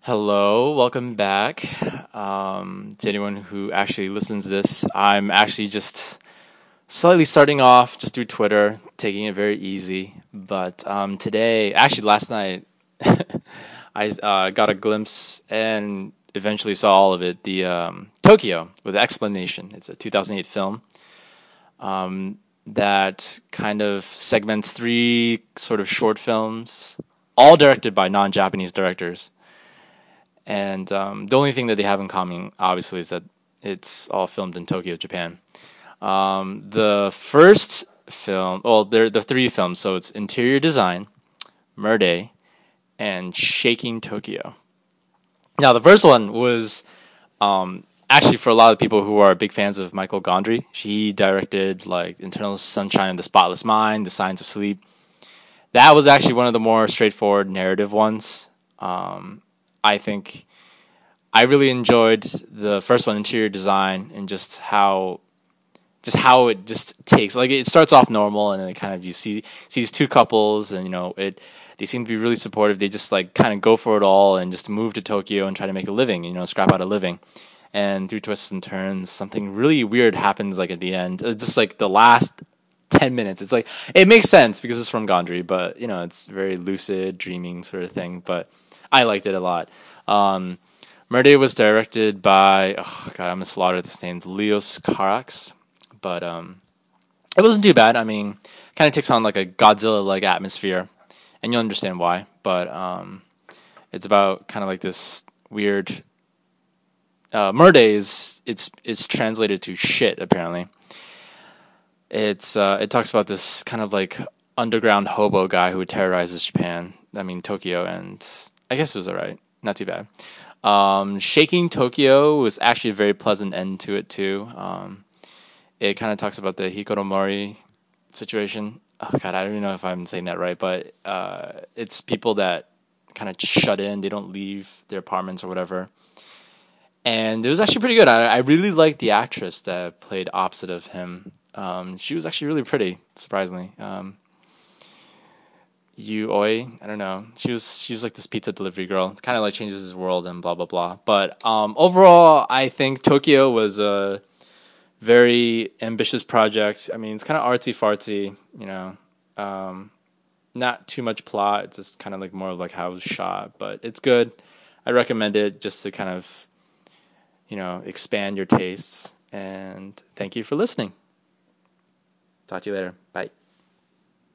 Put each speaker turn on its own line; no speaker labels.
Hello, welcome back. To anyone who actually listens to this, I'm actually just slightly starting off just through Twitter, taking it very easy. But today, actually last night, I got a glimpse and eventually saw all of it. The Tokyo with Explanation. It's a 2008 film that kind of segments three sort of short films, all directed by non-Japanese directors. And the only thing that they have in common, obviously, is that it's all filmed in Tokyo, Japan. The first film, well, they're the three films, so it's Interior Design, Murder, and Shaking Tokyo. Now, the first one was actually for a lot of people who are big fans of Michael Gondry. He directed like Eternal Sunshine of the Spotless Mind, The Science of Sleep. That was actually one of the more straightforward narrative ones. I think I really enjoyed the first one, Interior Design, and just how it just takes, like, it starts off normal, and then it kind of, you see these two couples, and they seem to be really supportive. They just like kind of go for it all and just move to Tokyo and try to make a living, scrap out a living. And through twists and turns, something really weird happens, like at the end. It's just like the last 10 minutes. It's like it makes sense because it's from Gondry, but it's very lucid, dreaming sort of thing. But I liked it a lot. Murder was directed by, oh god, I'm gonna slaughter this name, Leos Carax, but it wasn't too bad. I mean, kind of takes on like a Godzilla-like atmosphere, and you'll understand why. But it's about kind of like this weird. Murder is it's translated to shit apparently. It talks about this kind of like underground hobo guy who terrorizes Japan. I mean Tokyo, and I guess it was alright, not too bad. Shaking Tokyo was actually a very pleasant end to it too. It kind of talks about the Hikikomori situation. Oh god, I don't even know if I'm saying that right, but it's people that kind of shut in. They don't leave their apartments or whatever. And it was actually pretty good. I really liked the actress that played opposite of him. She was actually really pretty, surprisingly. Yu Oi, I don't know. She's like this pizza delivery girl. Kind of like changes his world and blah blah blah. But overall, I think Tokyo was a very ambitious project. I mean, it's kind of artsy fartsy. Not too much plot. It's just kind of like more of like how it was shot, but it's good. I recommend it just to kind of expand your tastes. And thank you for listening. Talk to you later. Bye.